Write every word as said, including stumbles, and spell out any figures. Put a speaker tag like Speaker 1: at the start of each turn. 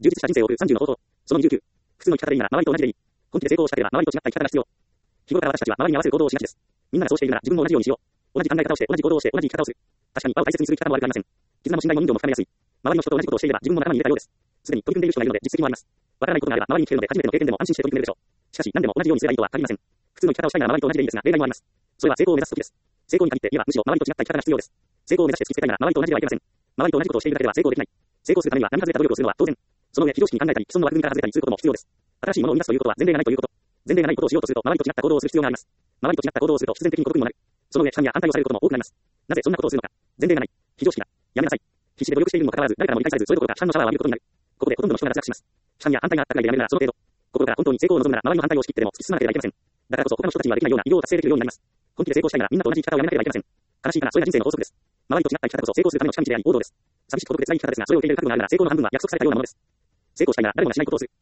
Speaker 1: 充実した人生を送るさんじゅうの方法。そのにじゅうきゅう。普通の生き方でいいなら周りと同じでいい。本気で成功したければ周りと違った生き方が必要。日頃から私たちは周りに合わせる行動をしがちです。みんながそうしているなら自分も同じようにしよう。同じ考え方をして同じ行動をして同じ生き方をする。確かに場を大切にする生き方も悪くありません。絆も信頼も人情も深めやすい。周りの人と同じことをしていれば自分も仲間に入れたようです。すでに取り組んでいる人がいるので実績もあります。わからないことがあれば周りに聞けるので初めての経験でも安心して取り組めるでしょう。しかし何でも同じようにすればいいとは限りません。普通の生き方をしたいなら周りと同じでいいですが例外もあります。それは成功を目指す時です。成功に限って言えばむしろ周りと違った生き方が必要です。成功を目指して突きつけたいなら周りと同じではいけません。周りと同じことをしているだけでは成功できない。成功するためには並外れた努力をするのは当然。その上非常識に考えたり既存の枠組みから外れたりすることも必要です。新しいものを生み出すということは前例がないということ。前例がないことをしようとすると周りと違った行動をする必要があります。周りと違った行動をすると必然的に孤独にもなる。その上批判や反対をされることも多くなります。なぜそんなことをするのか。前例がない。非常識だ。やめなさい。必死で努力しているにもかかわらず誰からも理解されずそれどころか批判のシャワーを浴びることになる。ここでほとんどの人が脱落します。批判や反対があったぐらいでやめるならその程度。心から本当に成功を望むなら周りの反対を押し切ってでも突き進まなければいけません。だからこそ他の人たちにはできないような偉業を達成できるようになります。本気で成功したいならみんなと同じ生き方をやめなければいけません。悲しいかなそれが人生の法則です。周りと違った生き方こそ成功するための近道であり王道です。寂しく孤独で辛い生き方ですがそれを受け入れる覚悟があるなら成功の半分は約束されたようなものです。成功したいなら誰もがしないことをする。